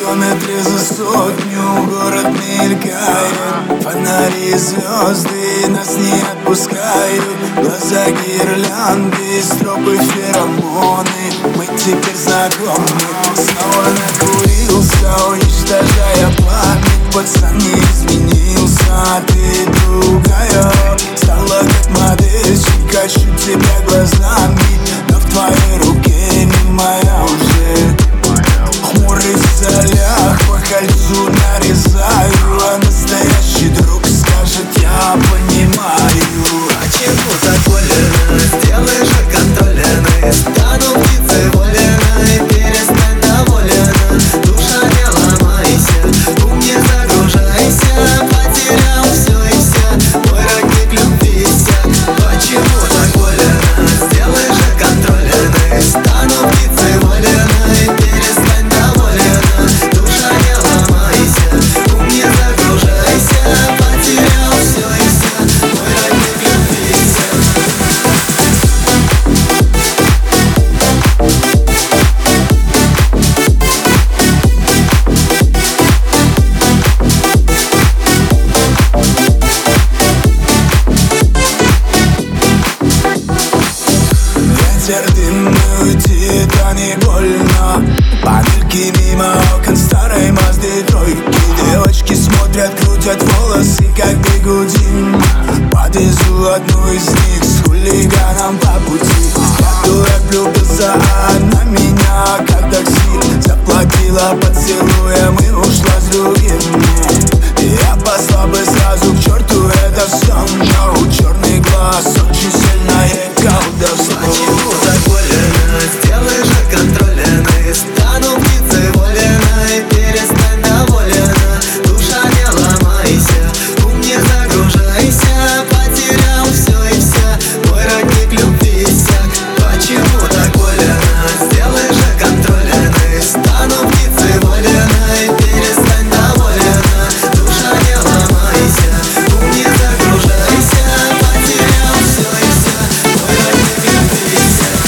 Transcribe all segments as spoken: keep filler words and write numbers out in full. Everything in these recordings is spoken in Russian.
Километры за сотню, город мелькает, фонари и звезды нас не отпускают. Глаза гирлянды, стропы феромоны, мы теперь знакомы. Снова накурился, уничтожая память. Пацан не изменился, ты другая. Стала как модельщик, ищу тебя глазами, но в твоей руке не моя уже. Хмурый в солях, по кольцу нарезаю, а настоящий друг скажет: я понимаю. Почему так больно? Сделай же контролено. Стану птицей волена, перестань доволена. Душа, не ломайся, ум не загружайся. Потерял все и вся, мой родник любви иссяк. Почему так больно? Сделай же контролено. Стану птицей волена, перестань доволена. Душа, не ломайся, ум не загружайся. Потерял все и вся, мой родник любви иссяк. Ветер дымный, уйти, это не больно. Панельки мимо окон старой Мазды тройки. Девочки смотрят, крутят волосы, как бигуди. Подвезу одну из них с хулиганом по пути. Я дурак влюбился, а она меня как такси. Заплатила поцелуем и ушла с другим. Я послал бы сразу к черту это все, но у черный глаз очень сильное колдовство. Почему так больно? Сделай же контролено. Стану птицей волена, перестань доволена. Душа, не ломайся, ум не загружайся. Потерял все и вся, мой родник любви иссяк. Почему так больно? Сделай же контролено. Стану птицей волена, перестань доволена. Душа, не ломайся, ум не загружайся. Потерял все и вся, мой родник любви иссяк.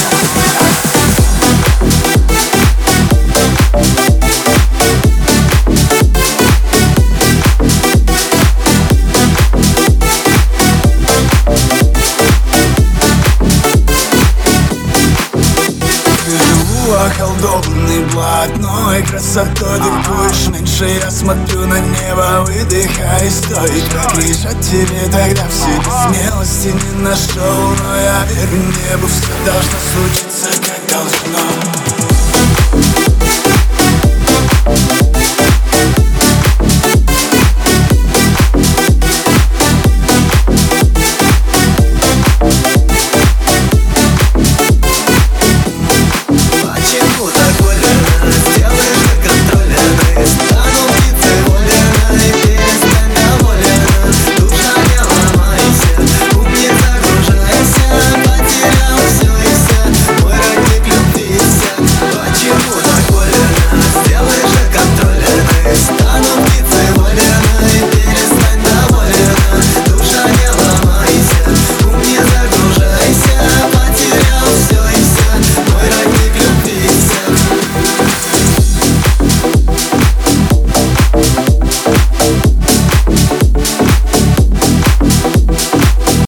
Живу околдованный блатной красотой. Ты будешь меньше, я смотрю на небо, выдыхай, стой. Как лишь от тебе тогда в себе смелости не нашел. Но я верю небу, все должно случиться как должно.